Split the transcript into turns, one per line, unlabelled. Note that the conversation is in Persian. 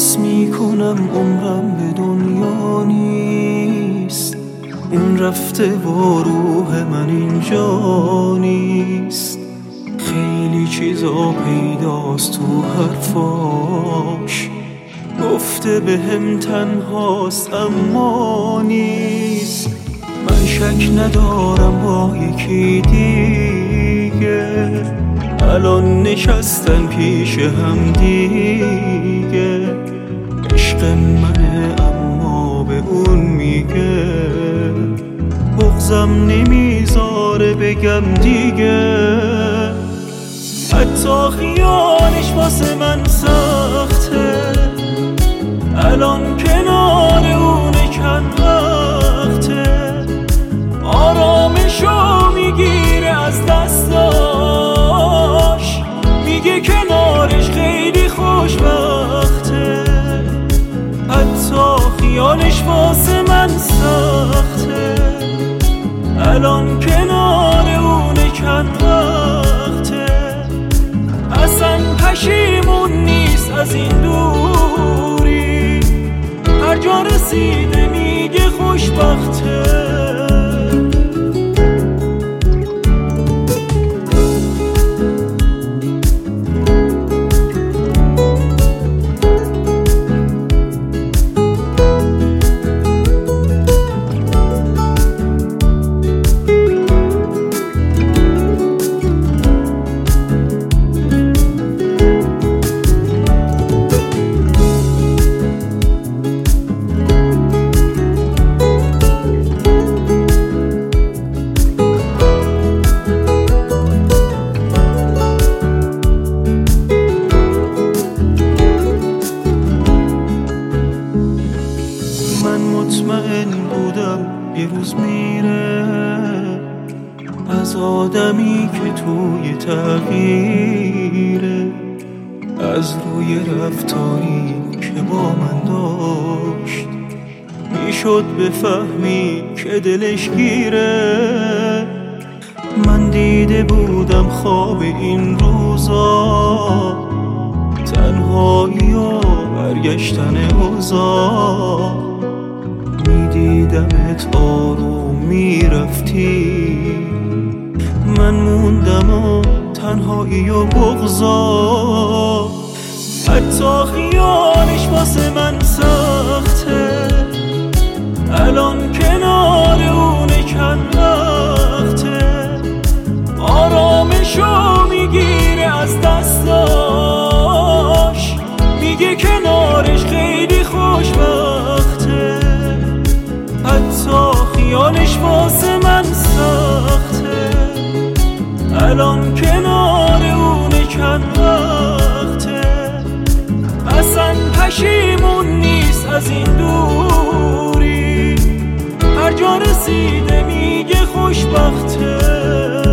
حس میکنم عمرم به دنیا نیست، اون رفته و روح من اینجا نیست. خیلی چیزا پیداست تو حرفاش، گفته بهم تنهاست اما نیست. من شک ندارم با یکی دیگه، الان نشستن پیش هم دیگه. عشق منه اما به اون میگه بغضم نمیذاره بگم دیگه. حتی خیالش واسه من سخته، الان کنار اونه چند وقته. آرامشو میگیره از دستاش، میگه کنارش خیلی خوشبخته. حتی خیالش واسه من سخته، الان کنار اونه چند وقته. اصلا پشیمون نیست از این دوری، هر جا رسیده میگه خوشبخته. مطمئن بودم یه روز میره، از آدمی که توی تغییره، از روی رفتاری که با من داشت میشد بفهمی که دلش گیره. من دیده بودم خواب این روزا، تنهایی و برگشتن اوضاع. میدیدمت آروم میرفتی، من موندم و تنهایی و بغضا. حتی خیالش واسه من سخته، الان کنار اونه چند وقته. آرامشو میگیره از دستاش، میگه کنارش خیلی خوشبخته. حتی خیالش واسه من سخته، الان کنار اونه چند وقته. اصلا پشیمون نیست از این دوری، هر جا رسیده میگه خوشبخته.